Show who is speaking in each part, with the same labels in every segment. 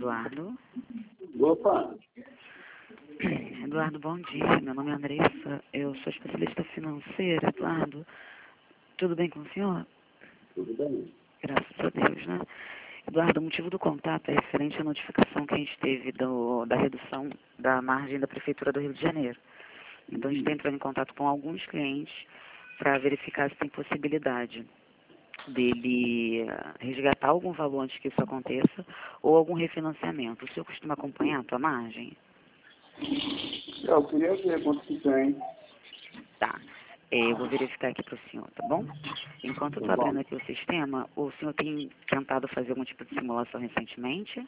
Speaker 1: Eduardo.
Speaker 2: Opa!
Speaker 1: Eduardo, bom dia. Meu nome é Andressa. Eu sou especialista financeira. Eduardo, tudo bem com o senhor?
Speaker 2: Tudo bem?
Speaker 1: Graças a Deus, né? Eduardo, o motivo do contato é referente à notificação que a gente teve da redução da margem da Prefeitura do Rio de Janeiro. Então, a gente está entrando em contato com alguns clientes para verificar se tem possibilidade dele resgatar algum valor antes que isso aconteça ou algum refinanciamento. O senhor costuma acompanhar a tua margem?
Speaker 2: Eu queria ver quanto que tem.
Speaker 1: Tá. Eu vou verificar aqui para o senhor, tá bom? Enquanto eu estou abrindo aqui o sistema, o senhor tem tentado fazer algum tipo de simulação recentemente?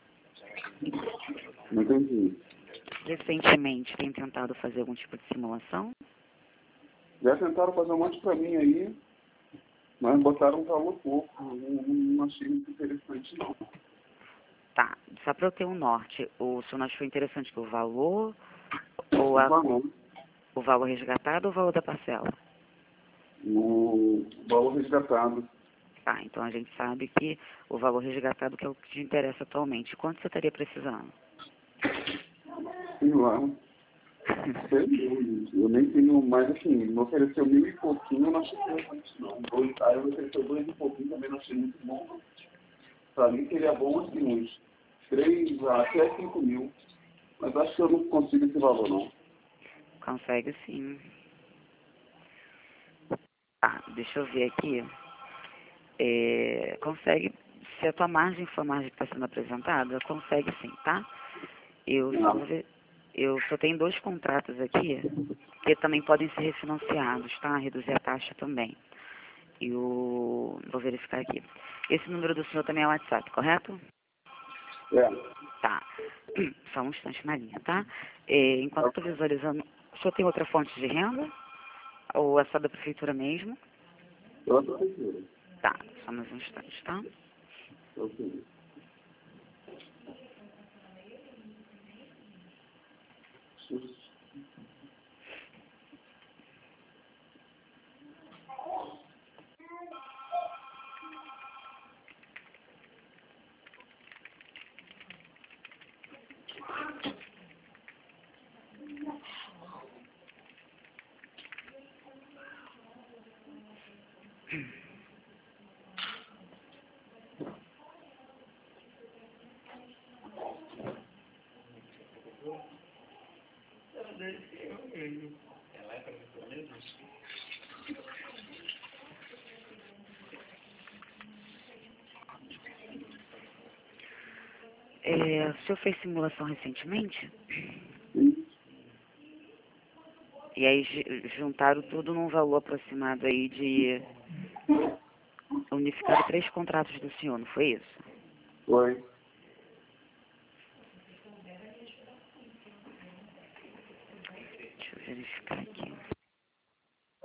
Speaker 2: Não entendi.
Speaker 1: Recentemente tem tentado fazer algum tipo de simulação?
Speaker 2: Já tentaram fazer um monte pra mim aí, mas botaram um valor pouco. Não achei muito interessante, não.
Speaker 1: Tá. Só para eu ter um norte, o senhor não achou interessante que o valor ou o valor resgatado ou o valor da parcela?
Speaker 2: O valor resgatado.
Speaker 1: Tá, então a gente sabe que o valor resgatado que é o que te interessa atualmente. Quanto você estaria precisando?
Speaker 2: Sei lá. Sei não. Eu nem tenho mais, assim, me ofereceu 1.000 e pouquinho, eu não achei interessante, não. Aí eu ofereceu 2 e pouquinho, também não achei muito bom. Pra mim seria bom, assim, uns 3 até 5 mil. Mas acho que eu não consigo esse valor, não.
Speaker 1: Consegue sim. Tá, deixa eu ver aqui. Consegue, se a tua margem for a margem que está sendo apresentada, consegue sim, tá? Eu só tenho 2 contratos aqui, que também podem ser refinanciados, tá? Reduzir a taxa também. Vou verificar aqui. Esse número do senhor também é WhatsApp, correto?
Speaker 2: É.
Speaker 1: Tá. Só um instante na linha, tá? Enquanto estou visualizando, o senhor tem outra fonte de renda? Ou é só da prefeitura mesmo?
Speaker 2: Outra pessoa.
Speaker 1: Tá, só mais um instante, tá?
Speaker 2: Ok.
Speaker 1: O senhor fez simulação recentemente?
Speaker 2: Sim.
Speaker 1: E aí juntaram tudo num valor aproximado aí de unificar 3 contratos do senhor, não foi isso?
Speaker 2: Foi.